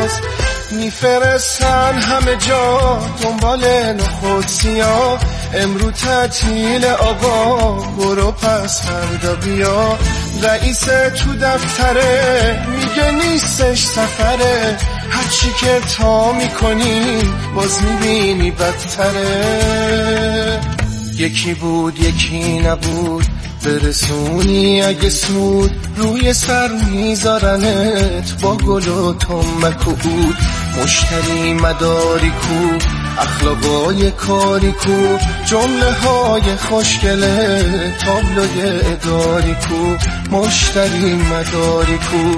هست، میفرستن همه جا دنبال نخود سیاه. امرو تعطیل آقا برو پس فردا بیا. رئیس تو دفتره میگه نیستش سفره، هرچی که تا میکنی باز میبینی بدتره. یکی بود یکی نبود، برسونی اگه سود روی سر میذارنت با گل و تنبک و عود. مشتری مداری کو، اخلاقای کاری کو، جمله های خوشگله تابلوی اداری کو. مشتری مداری کو.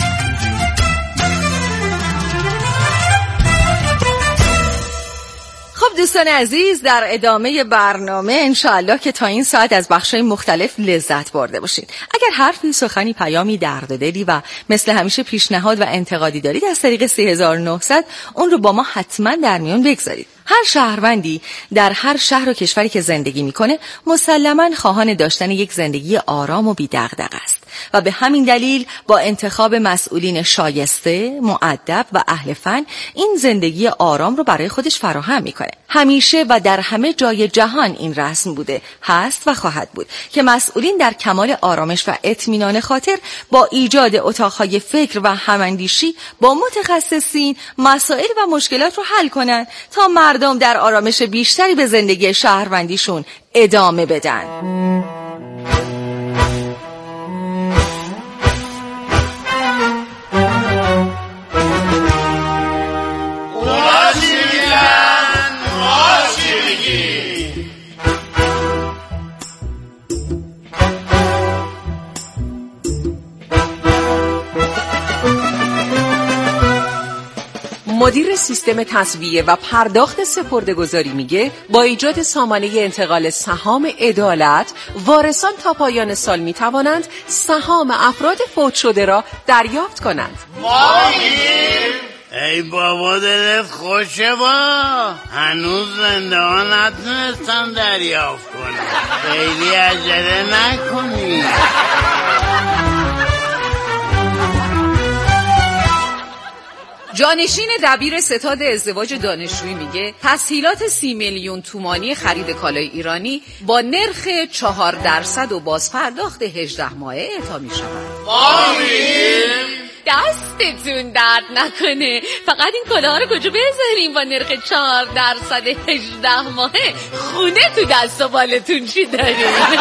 خب دوستان عزیز، در ادامه برنامه انشاءالله که تا این ساعت از بخشای مختلف لذت برده باشید. اگر حرفی، سخنی، پیامی، درد و دلی و مثل همیشه پیشنهاد و انتقادی دارید از طریق 3900 اون رو با ما حتما در میون بگذارید. هر شهروندی در هر شهر و کشوری که زندگی میکنه مسلماً خواهان داشتن یک زندگی آرام و بی دغدغه است و به همین دلیل با انتخاب مسئولین شایسته، مؤدب و اهل فن این زندگی آرام رو برای خودش فراهم میکنه. همیشه و در همه جای جهان این رسم بوده، هست و خواهد بود که مسئولین در کمال آرامش و اطمینان خاطر با ایجاد اتاقهای فکر و هماندیشی با متخصصین مسائل و مشکلات رو حل کنن تا مردم در آرامش بیشتری به زندگی شهروندیشون ادامه بدن. مدیر سیستم تسویه و پرداخت سپرده‌گذاری میگه با ایجاد سامانه انتقال سهام عدالت، وارثان تا پایان سال میتوانند سهام افراد فوت شده را دریافت کنند. ای بابا دلت خوشه با، هنوز زنده ها نتونستم دریافت کنم، خیلی عجله نکنی. جانشین دبیر ستاد ازدواج دانشجویی میگه تسهیلات 30 میلیون تومانی خرید کالای ایرانی با نرخ 4% و بازپرداخت 18 ماهه اعطا میشود. دستتون درد نکنه، فقط این کالاها رو کجا بذاریم با نرخ 4% 18 ماهه؟ خونه تو دست و بالتون چی داریم؟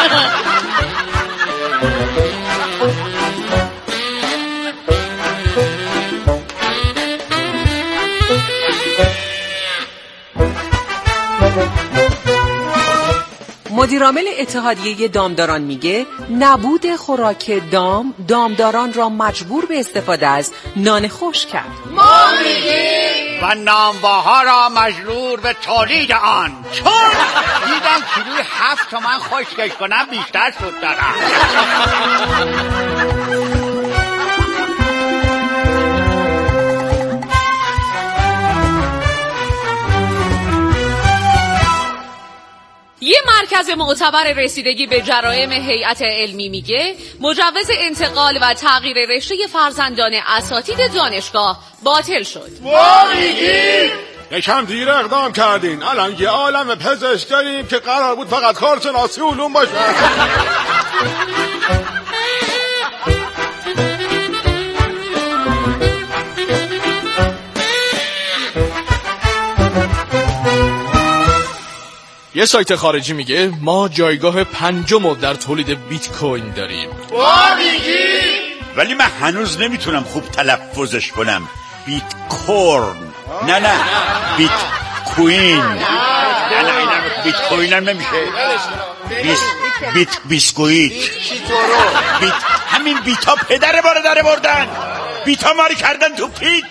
مدیرعامل اتحادیه دامداران میگه نبود خوراک دامداران را مجبور به استفاده از نان خشک کرد. ما میگیم و نانواها را مجبور به تولید آن، چون دیدن کیلوی 7 تومن خشکش کنم بیشتر سود دارم. یه مرکز معتبر رسیدگی به جرایم هیئت علمی میگه مجوز انتقال و تغییر رشته فرزندان اساتید دانشگاه باطل شد. ما میگیم یکم دیر اقدام کردین، الان یه عالم پزشک داریم که قرار بود فقط کارشناسی علوم باشه. یه سایت خارجی میگه ما جایگاه 5 در تولید بیت کوین داریم. ما میگیم ولی من هنوز نمیتونم خوب تلفظش کنم. بیت کورن، نه بیت کوین، نه بیت کوین هم نمیشه. بیسکویت، همین بیتا پدر ما رو داره بردن، بیتا ما رو کردن تو پیت.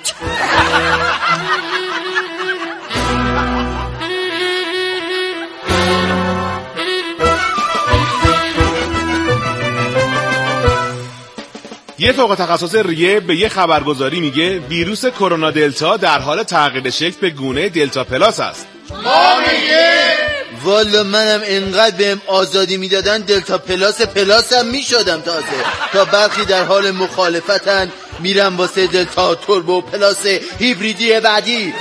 یه فوق تخصص ریه به یه خبرگزاری میگه ویروس کرونا دلتا در حال تغییر شکل به گونه دلتا پلاس است. ما میگه والا منم انقدر بهم آزادی میدادن دلتا پلاس هم میشدم تازه، تا برخی در حال مخالفتن میرم واسه دلتا توربو پلاس هیبریدی بعدی.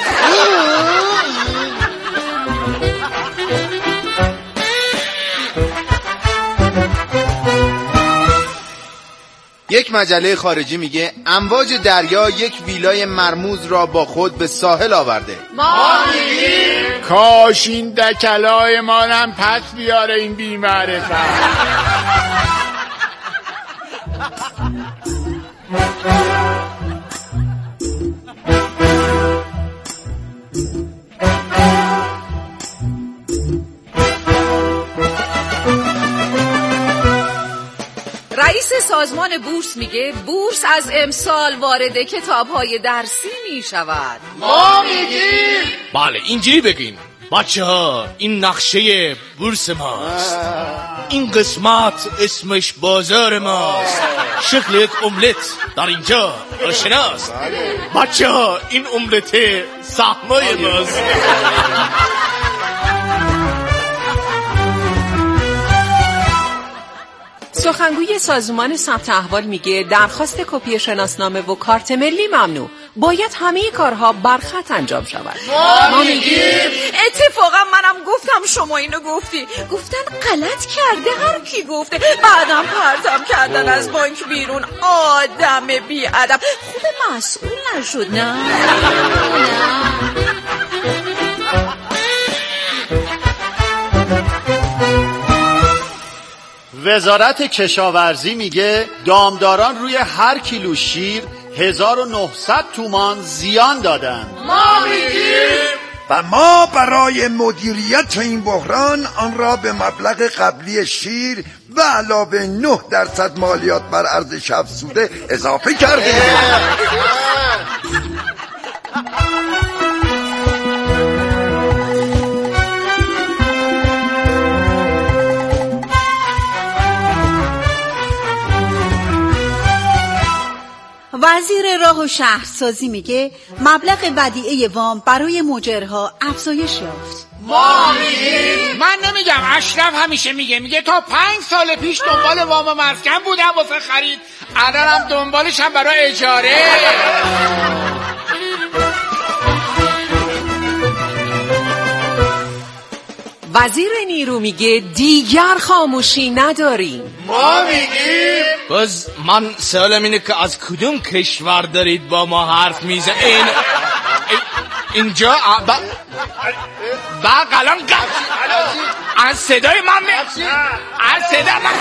یک مجله خارجی میگه امواج دریا یک ویلای مرموز را با خود به ساحل آورده. ما میگیم کاش این دکلای ما هم پس بیاره این بی‌معرفت. رئیس سازمان بورس میگه بورس از امسال وارد کتاب‌های درسی میشود. ما میگیم بله اینجوری بگیم بچه ها این نقشه بورس ماست، این قسمت اسمش بازار ماست، شکل یک املت در اینجا آشناست. بچه ها این املت سهمای ماست. سخنگوی سازمان ثبت احوال میگه درخواست کپی شناسنامه و کارت ملی ممنوع، باید همه کارها برخط انجام شود. ما میگیم اتفاقا منم گفتم شما اینو گفتن غلط کرده هر کی گفته، بعدم پرتم کردن از بانک بیرون. آدم بی ادب خود مسئول نشد. نه وزارت کشاورزی میگه دامداران روی هر کیلو شیر 1900 تومان زیان دادن. ما میگیم و ما برای مدیریت این بحران آن را به مبلغ قبلی شیر و علاوه 9% مالیات بر ارزش افزوده اضافه کردیم. وزیر راه و شهرسازی میگه مبلغ ودیعه وام برای مجرها افزایش یافت. ما میگیم من نمیگم، اشرف همیشه میگه تا 5 سال پیش دنبال وام مسکن بودم واسه خرید، الانم دنبالشم برای اجاره. وزیر نیرو میگه دیگر خاموشی نداریم. ما میگیم باز من سوالم اینه که از کدوم کشور دارید با ما حرف میزه؟ اینجا الان از صدای من از صدای من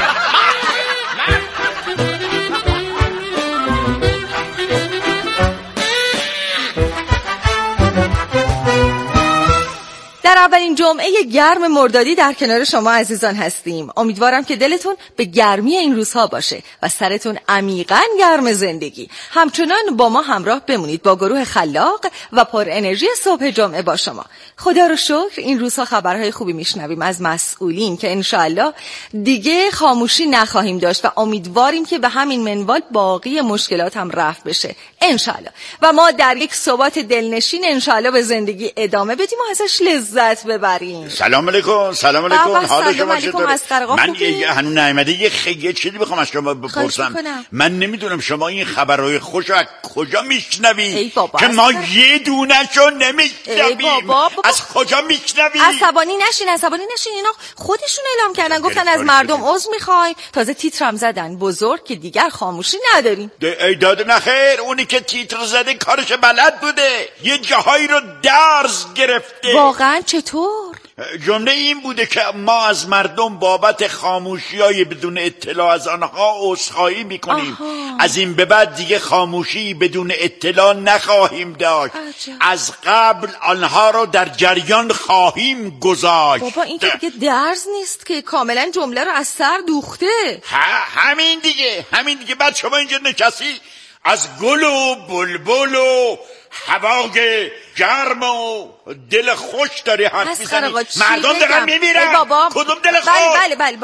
در اولین جمعه گرم مردادی در کنار شما عزیزان هستیم. امیدوارم که دلتون به گرمی این روزها باشه و سرتون عمیقاً گرم زندگی. همچنان با ما همراه بمونید با گروه خلاق و پر انرژی صبح جمعه با شما. خدا رو شکر این روزها خبرهای خوبی میشنویم از مسئولین که انشالله دیگه خاموشی نخواهیم داشت و امیدواریم که به همین منوال باقی مشکلات هم رفع بشه انشالله و ما در یک ثبات دلنشین انشالله به زندگی ادامه بدیم و ازش لذت ببریم. سلام علیکم. حال شما چطوره؟ من هنوز نیامده یه چیزی بخوام از شما بپرسم. من نمیدونم شما این خبرهای خوش از کجا میشنوی که ما یه دونه‌شو نمیشنویم؟ از کجا میشنوی؟ عصبانی نشین اینا خودشون اعلام کردن، گفتن از مردم عذر میخوایم، تازه تیترم زدن بزرگ که دیگر خاموشی نداریم. ای داد نخیر، اونی که تیتر زده کارش بلد بوده، یه جاهایی رو درز گرفته. واقعا چطور؟ جمله این بوده که ما از مردم بابت خاموشی‌های بدون اطلاع از آنها عذرخواهی میکنیم. از این به بعد دیگه خاموشی بدون اطلاع نخواهیم داشت. از قبل آنها رو در جریان خواهیم گذاشت. بابا این که دیگه درز نیست که، کاملا جمله رو از سر دوخته. همین دیگه بعد شما اینجا نشستی از گل و بلبل و هوای گرم و دل خوش داری حرف میزنی. مردم دارن میمیرن. کدوم دل خوش؟ بله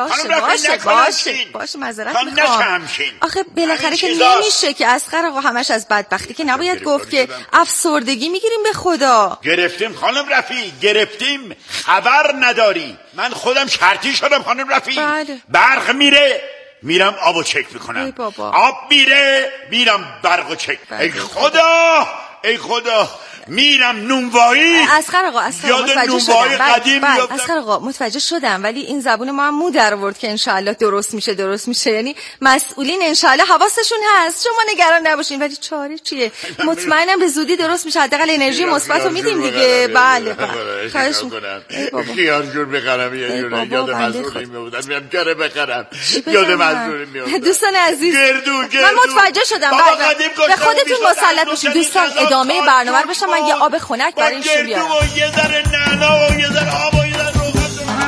باشه معذرت میخوام. آخه بالاخره که نمیشه که اسخر آقا همش از بدبختی که نباید گفت که افسردگی میگیریم به خدا. گرفتیم خانم رفیع، خبر نداری. من خودم شرطی شدم خانم رفیع. برق میره میرم آبو چک میکنم. ای بابا. آب میره میرم برقو چک. ای خدا میرم نونوایی. اسخر آقا متوجه شدم. قدیم اسخر آقا متوجه شدم، ولی این زبون ما هم مو در آورد که انشالله درست میشه. یعنی مسئولین انشالله حواسشون هست، شما نگران نباشین. ولی چاره چیه؟ مطمئنم به زودی درست میشه. حداقل انرژی مثبت رو میدیم دیگه. بله خواهش می‌کنم. خیار جور بخرم یه جوره. یاد مسئولین میبودن میام کاره بخرم. یاد مسئولین میبودن. دوستان عزیز گردو من متوجه شدم. به خودتون مسلط باشید. دوستان ادامه برنامه رو بشم. من یه آب خنک برای ایشون بیارم. یه ذره نعنا و یه ذره آب و یه ذره روغن.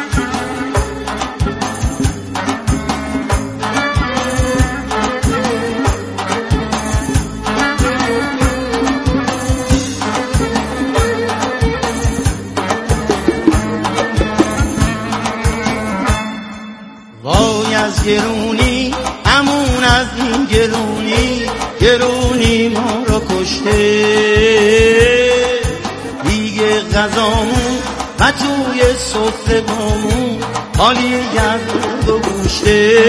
وای از گرونی امون از این گرونی ما رو کشته. دیگه غذامون و توی سفره بامون حالی گرد و گوشته.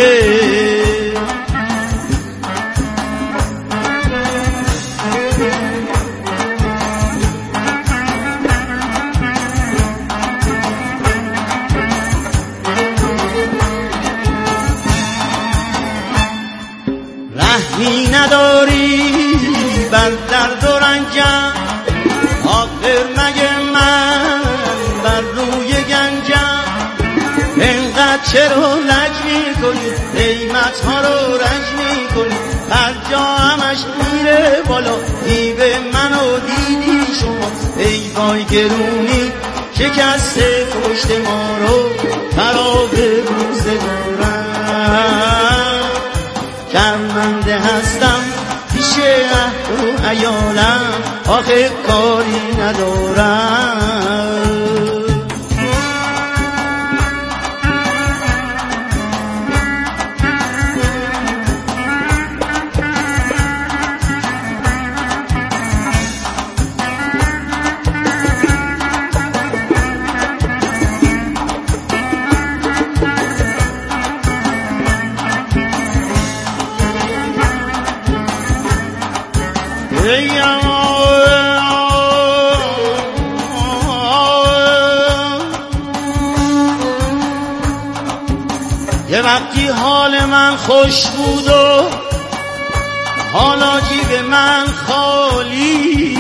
رحمی نداری بر درد و رنجم، آخر مگه من بر روی گنجم. اینقدر چرا لج میکنی، قیمت ها رو رنج میکنی، هر جا همش میره بالا. دیو منو دیدی شما، ای وای گرونی شکسته پشت ما رو خراب روزگارم. شرمنده هستم پیش عهد و عیالم، آخه کاری ندارم. یه وقتی حال من خوش بود و حالا جیب من خالی.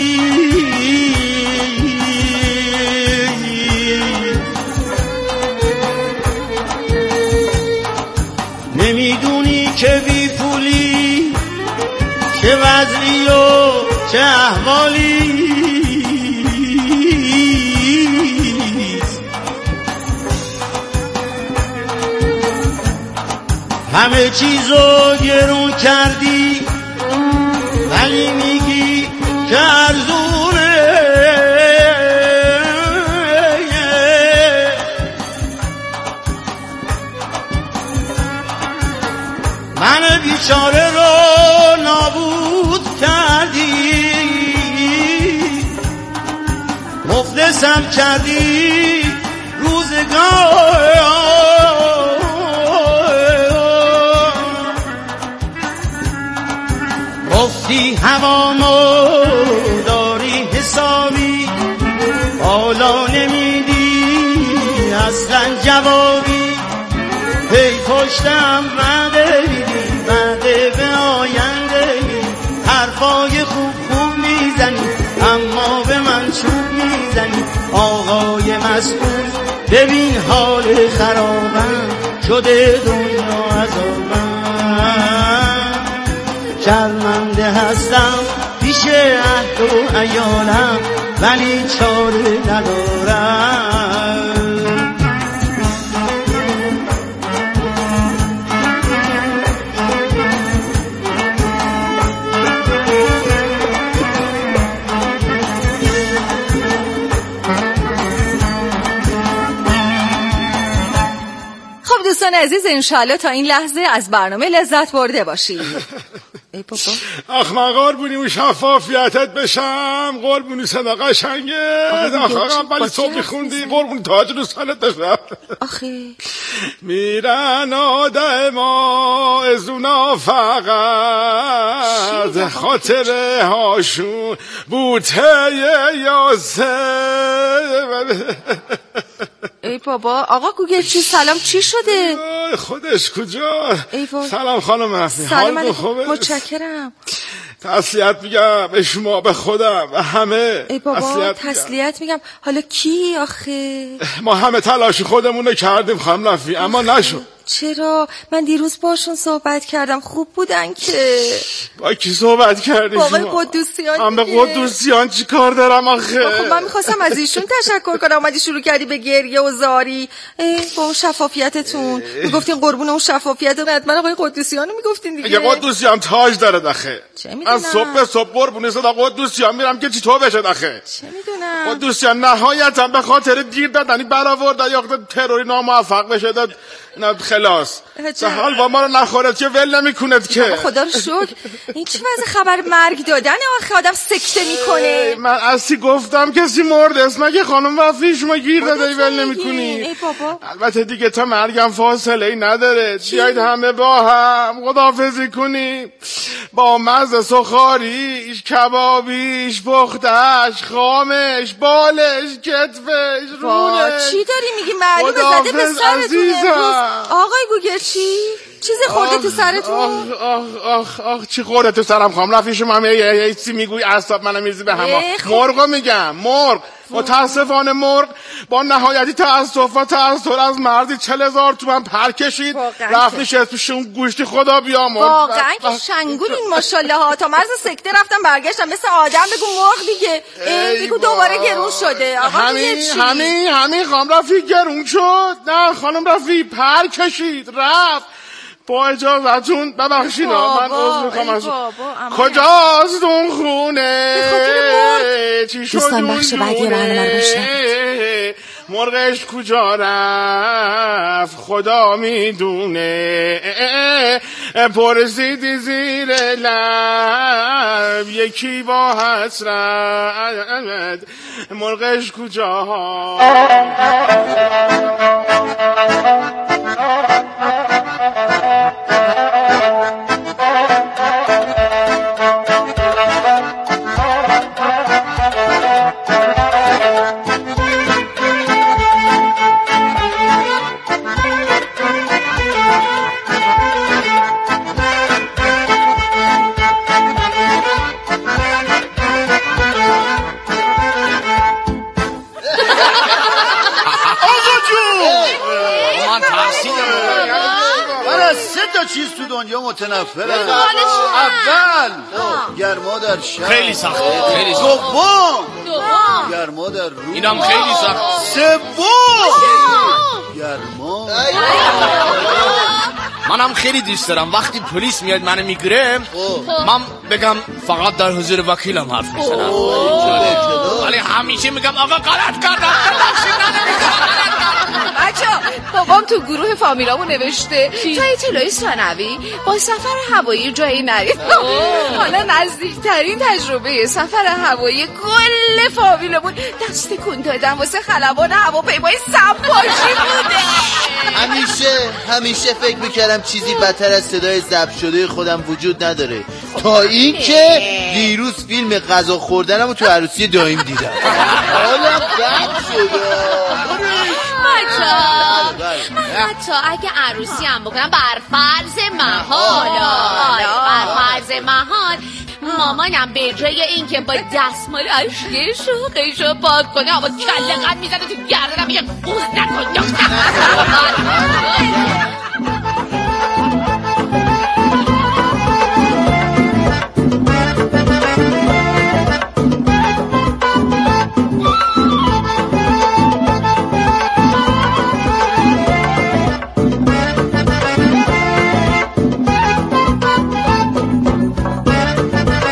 نمیدونی که بی پولی چه وضعی و چه احوالی. همه چیزو گرون کردی ولی میگی که ارزونه. من بیچاره رو نابود کردی، مفلسم کردی روزگار. گفتی هوامو داری حسابی، حالا نمیدی اصلا جوابی. هی پشتم وعده میدی، وعده به آینده میدی. حرفای خوب میزنی اما به من چوب میزنی. آقای مسئول ببین حال خرابم شده، دنیا عذابم. شرمنده هستم پیش عهد و عیالم ولی چاره ندارم. خب دوستان عزیز، انشالله تا این لحظه از برنامه لذت برده باشید. ای بابا من قربونی اون شفافیتت بشم، قربونی صدا قشنگه. ولی صبح میخوندی قربونی تاج رو سرت بشم. آخه میرن آدما از اونا فقط خاطره هاشون بوته یاسه. ای بابا آقا گوگل چی سلام چی شده؟ خودش کجا؟ سلام خانم افی، حال خوبه؟ متشکرم. تسلیت میگم به شما، به خودم، به همه. ای بابا تسلیت میگم. حالا کی آخه؟ ما همه تلاش خودمونه کردیم خانم افی اما نشد. چرا؟ من دیروز باشون صحبت کردم خوب بودن که. با کی صحبت کردی؟ با آقای قدوسیان. من به قدوسیان چی کار دارم آخه؟ خب من میخواستم از ایشون تشکر کنم، اومدی شروع کردی به گریه و زاری با اون شفافیتتون. میگفتین قربون اون شفافیت، حتما آقای قدوسیانو میگفتین دیگه. اگه قدوسیان تاج داره داخه. چه میدونم؟ از صبح قربون صدا قدوسیان میرم که چطور بشه داخه. چه میدونم؟ قدوسیان نهایتا به خاطر دیر دادنی برآورد یا تروری ناموفق بشه داد خلاص. حال با ما رو نخورد که ول نمیکند که. خدا رو شکر. این چه وضع خبر مرگ دادن آخه آدم سکته میکنه. من اصلی گفتم کسی مرد است مگه خانم وفی شما گیر دادی ول نمیکنی. ای بابا البته دیگه تا مرگم فاصله ای نداره. بیایید همه با هم خداحافظی کنیم، با مزه سخاریش، کبابیش، پختش، خامش، بالش، کتفش، رونش. چی داری میگی؟ معلومه زده به سرتون امروز. آقای گوگل چیزی خورده تو سرتون؟ آخ چی خورده تو سرم خانم رفی شما یه چی میگوی اعصاب منو میریزی به هم. مرغو میگم، مرغ. متاسفانه مرغ با نهایتی تأسف و تأثیر از مردی 40,000 تومن پر کشید، رفت نشست پیشون گوشتی خدا بیامرز. واقعا که شنگولین ماشاءالله ها. تا مرز سکته رفتم برگشتم مثل آدم. بگو مرغ دیگه. بگو دوباره گرون شده. همین خانم رفی گرون شد. نه خانم رفی پر کشید رفت. با اجازتون ببخشید من عذر میخوام از کجاست اون خونه چی شد دوستان بخش بعدی برنامه رو بشنوید. مرغش کجا رفت خدا میدونه، پرسیدی زیر لب یکی با حسرت مرغش کجا. چیز تو دنیا متنفرم. اول گرما در شب، خیلی سخته. خیلی سخته. دوم گرما در روز، اینم خیلی سخت. سوم گرما. منم خیلی دوست دارم وقتی پلیس میاد منو میگیره من بگم فقط در حضور وکیلم حرف میزنم، ولی همیشه میگم آقا غلط کردم. بچه‌ها بابام تو گروه فامیلامون نوشته تا اطلاع ثانوی با سفر هوایی جایی نرید. حالا نزدیکترین تجربه سفر هوایی کل فامیلمون دست کن دادن واسه خلبان هواپیمای سمپاشی بوده. همیشه فکر میکردم چیزی بدتر از صدای ضبط شده خودم وجود نداره، تا این که دیروز فیلم غذا خوردنمو تو عروسی دایم دیدم. حالا بد شده. من حتی اگه عروسی هم بکنم بر فرض محال مامانم به جای اینکه با دستمال اشکشو پاک کنه با کله قد میزنه تو گردنم میگه قوز نکن دختر.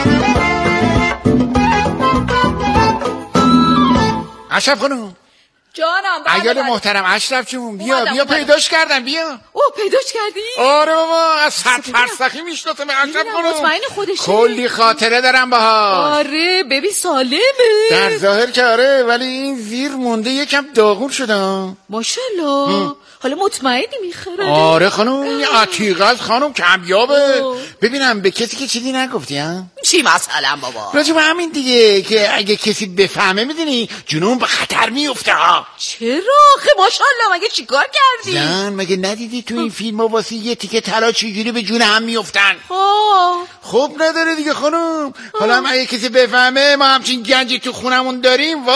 اشرف خانم جانم. عیال محترم اشرف جون بیا پیداش کردم بیا. پیداش کردی؟ آره بابا از 100 فرسخی میشناسم اشرف خانم. مطمئن خودشه؟ کلی خاطره دارم باهاش. آره ببین سالمه. در ظاهر که آره، ولی این زیر مونده یکم داغون شده. ماشاءالله. حالا مطمئنی میخره؟ آره خانم، این عتیقه است خانم، کمیابه. ببینم به کسی که چیزی نگفتی ها؟ چی مثلا بابا؟ راجع به همین دیگه که اگه کسی بفهمه میدونی جنون به خطر میفته ها. چرا؟ ماشاءالله مگه چیکار کردی؟ جان مگه ندیدی تو این فیلم ها واسه یه تیکه طلا چجوری به جون هم میفتن؟ خب نداره دیگه خانم. حالا هم اگه کسی بفهمه ما همچین گنجی تو خونمون داریم،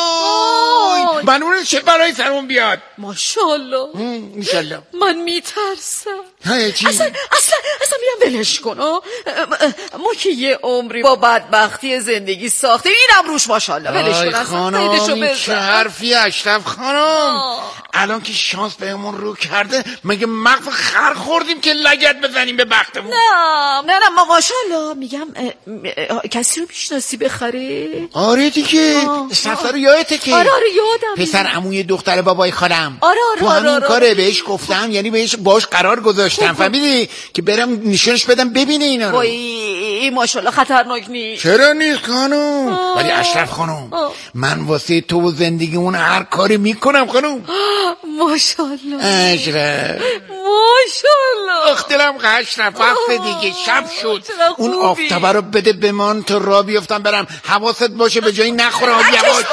وای بنونه چه برای سرمون بیاد. ماشاءالله. انشالله. من میترسم. چی؟ اصلا میرم ولش کن. ما که یه عمری با بدبختی زندگی ساخته، اینم روش ماشاءالله ولش کن. خانم این چه حرفی اشرف خانم؟ الان که شانس بهمون رو کرده مگه مغز خر خوردیم که لگد بزنیم به بختمون؟ نه ما ماشاءالله میگم کسی رو میشناسی بخره؟ آره دیگه سفر رو یادته که؟ آره یادم. پسر عموی دختر بابای خالم. آره تو همین کاره بهش گفتم، یعنی باش قرار گذاشتم فهمیدی که برم نشونش بدم ببینه اینا رو. وای ماشاءالله خطرناک نیست. چرا نیست خانم؟ ولی اشرف خانم من واسه تو و زندگیمون هر کاری میکنم خانم. ماشاءالله اشرف ماشاءالله. اختلام اشرف وقت دیگه شب شد. اون آفتابه رو بده به من تا را بیفتم برم. حواست باشه به جایی نخوره. نکش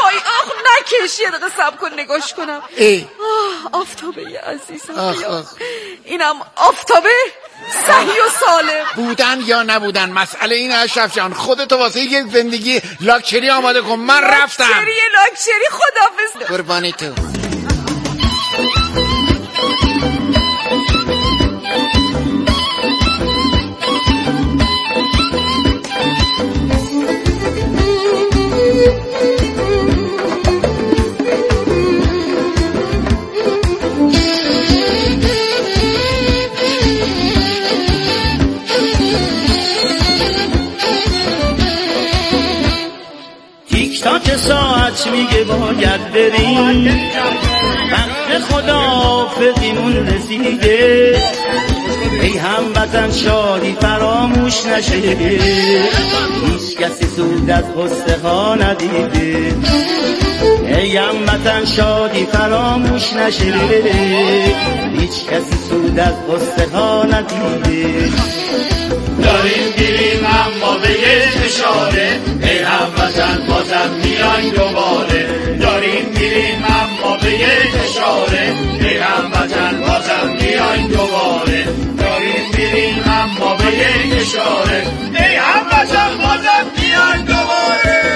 نکش یه دقیقه صبر کن نگاش کنم. آفتابه عزیزم اینم آفتابه صحیح و سالم بودن یا نبودن مسئله این اشرف جان. خودتو واسه یه زندگی لاکچری آماده کن. من رفتم. لاکچری خداحافظ. قربانی تو. تاک ساعت میگه باید بریم، وقت خداحافظیمون رسیده. ای هموطن شادی فراموش نشه، هیچ کسی سود از قصه ها ندیده. ای هموطن شادی فراموش نشه، هیچ کسی سود از قصه ها ندیده. داریم گیریم اما به یه اشاره، ای هموطن بازم میاین دوباره. داریم گیریم اما به یه اشاره، ای هموطن بازم میاین دوباره. داریم گیریم اما به یه اشاره، ای هموطن بازم میاین دوباره.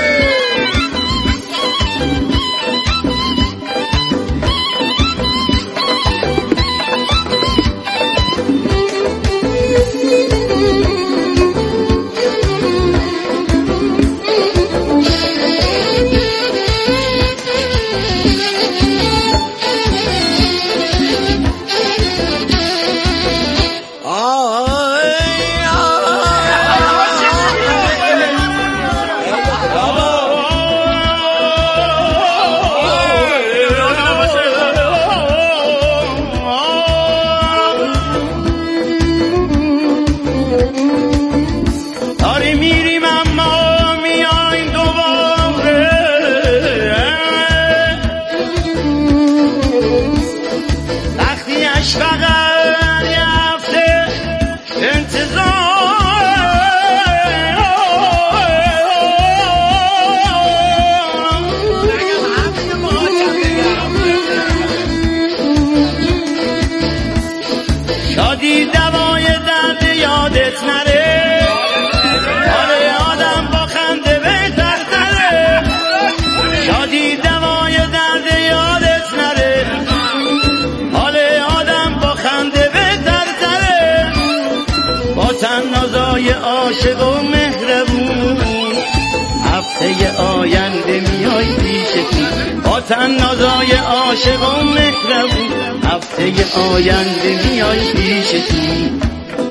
شادی دوای درد یادت نره، حال آدم با خنده بهتر تره. شادی دوای درد یادت نره، حال آدم با خنده بهتر تره. با تنازای عاشق و مهربون هفته آینده میای پیشتون. با تنازای عاشق و مهربون هفته آینده میای پیشتون.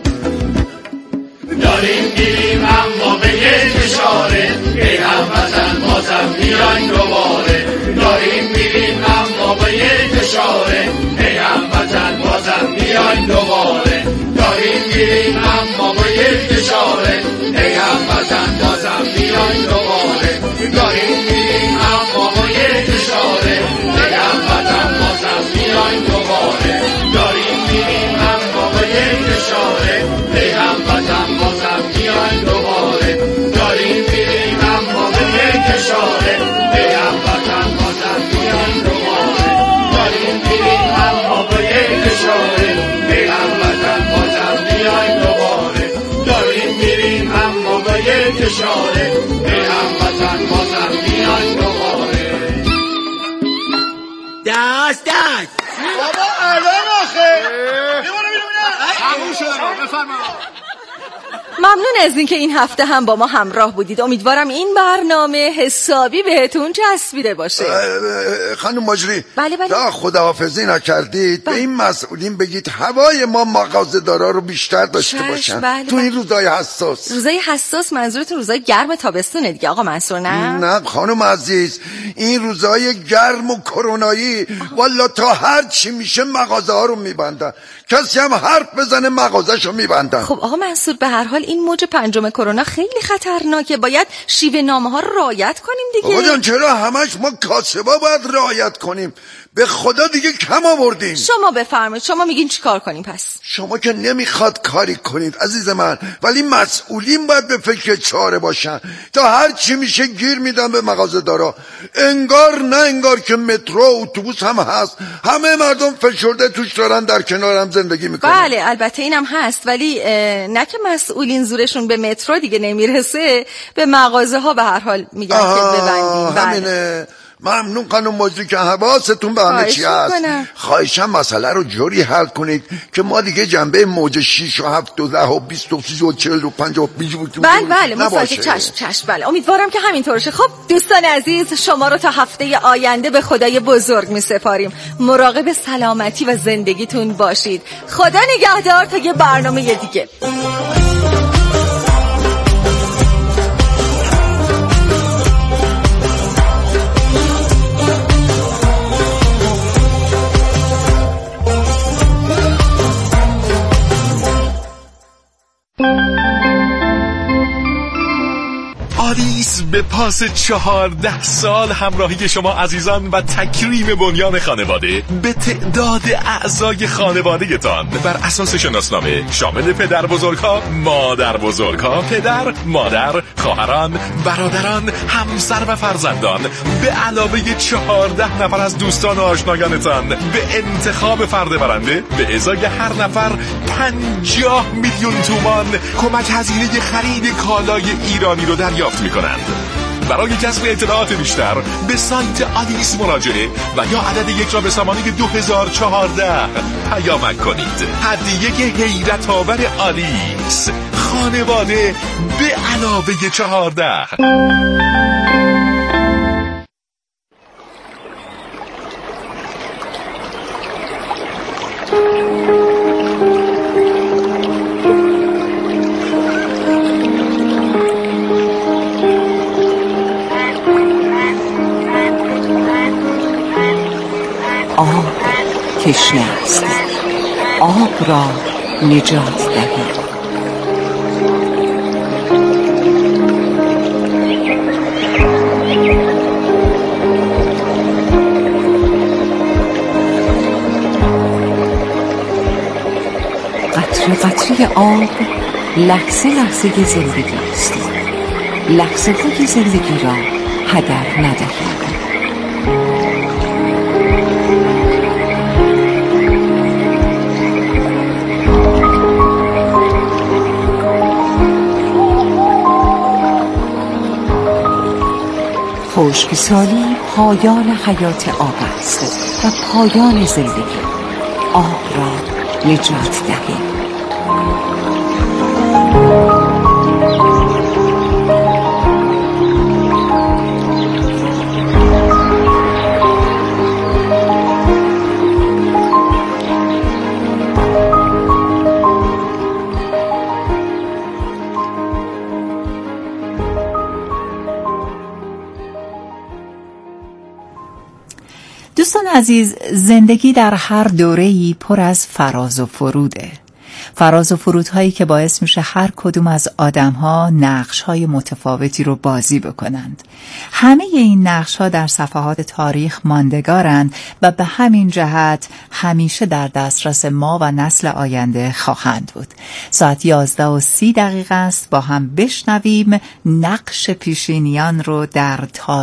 داریم گیریم اما به یک اشاره، ای هموطن بازم میاین دوباره. داریم گیریم اما میریم اما با یک اشاره ای هموطن بازم بیاین دوباره داریم میریم اما با یک اشاره ای هموطن بازم بیاین دوباره داریم میریم اما با یک اشاره ای هموطن بازم بیاین دوباره داریم میریم اما با یک اشاره ای هموطن بازم بیاین دوباره داریم میریم اما با یک اشاره ای هموطن بازم بیاین دوباره داریم میریم اما با یک اشاره ای هموطن بازم بیاین دوباره دست بابا الان آخه تموم شده بفرما. ممنون از اینکه این هفته هم با ما همراه بودید. امیدوارم این برنامه حسابی بهتون چسبیده باشه. خانم مجری بله. تا خداحافظی نکردید به این مسئولین بگید هوای ما مغازه‌دارا رو بیشتر داشته باشن. تو این روزای حساس. روزای حساس منظورتون روزای گرم تابستونه دیگه آقا منصور؟ نه خانم عزیز، این روزای گرم و کرونایی والا تا هر چی میشه مغازه ها رو میبندن. کسی هم حرف بزنه مغازه شو میبندن. خب آقا منصور به هر حال این موج پنجم کرونا خیلی خطرناکه، باید شیوه نامه ها رو رعایت کنیم دیگه. آقا جان چرا همش ما کاسبا باید رعایت کنیم؟ به خدا دیگه کم آوردیم. شما بفرمایید، شما میگین چی کار کنیم پس؟ شما که نمیخواد کاری کنید عزیز من، ولی مسئولین باید به فکر چاره باشن. تا هر چی میشه گیر میدن به مغازه دارا. انگار نه انگار که مترو اتوبوس هم هست، همه مردم فشرده توش دارن در کنارم زندگی میکنن. بله البته اینم هست، ولی نه که مسئولین زورشون به مترو دیگه نمیرسه، به مغازه ها به هر حال میگن که ببندیم. همینه. ممنون خانم مجری که حواستون به همه چی هست. خواهشم مسئله رو جوری حل کنید که ما دیگه جنبه موج 6 و 7 و 10 و 20 و 30 و 40 و 50 و 20 بله مفاجئ چشم. بله امیدوارم که همینطور شه. خب دوستان عزیز، شما رو تا هفته آینده به خدای بزرگ میسپاریم. مراقب سلامتی و زندگیتون باشید. خدا نگهدار تا یه برنامه دیگه. آلیس به پاس 14 سال همراهی شما عزیزان و تکریم بنیان خانواده به تعداد اعضای خانواده‌تان بر اساس شناسنامه شامل پدر بزرگها، مادر بزرگها، پدر، مادر، خواهران، برادران، همسر و فرزندان به علاوه 14 نفر از دوستان و آشنایانتان به انتخاب فرد برنده به ازای هر نفر 50 میلیون تومان کمک هزینه خرید کالای ایرانی رو دریافت می‌کنند. برای کسب اطلاعات بیشتر به سایت آلیس مراجعه و یا عدد یک را به سامانه 2014 پیامک کنید. هدیه حیرت آور آلیس، خانواده به علاوه 14. آب تشنه است، آب را نجات دهید. قطره قطره آب لحظه لحظه زندگی است. لحظه های زندگی را هدر ندهید. خشکسالی پایان حیات آب است و پایان زندگی. آب را نجات دهید. دوستان عزیز، زندگی در هر دوره‌ای پر از فراز و فروده. فراز و فرودهایی که باعث میشه هر کدوم از آدم‌ها نقش‌های متفاوتی رو بازی بکنند. همه این نقش‌ها در صفحات تاریخ ماندگارند و به همین جهت همیشه در دسترس ما و نسل آینده خواهند بود. ساعت 11:30 است. با هم بشنویم نقش پیشینیان رو در تاریخ